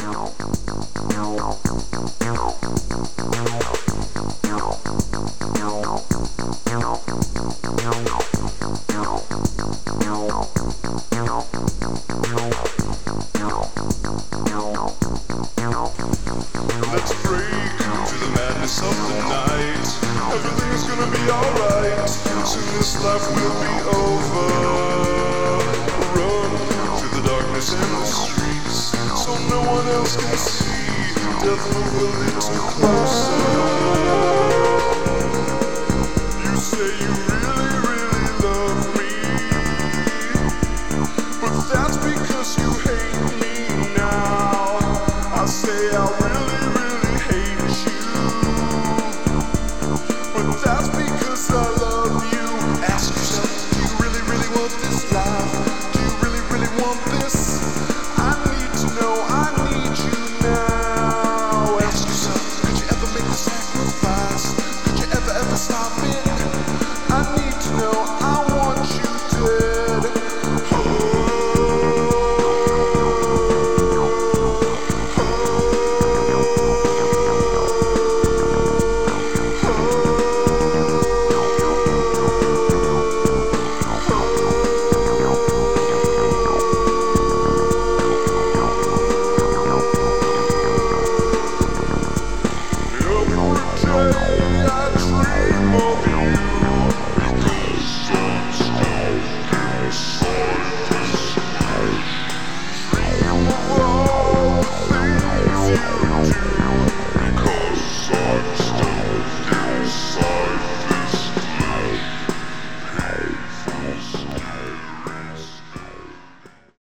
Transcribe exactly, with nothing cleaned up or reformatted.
Let's break through the madness of the night. Everything's gonna be alright. Soon this life will be over. Run through the darkness in the streets, so no one else can see. Death move a little closer.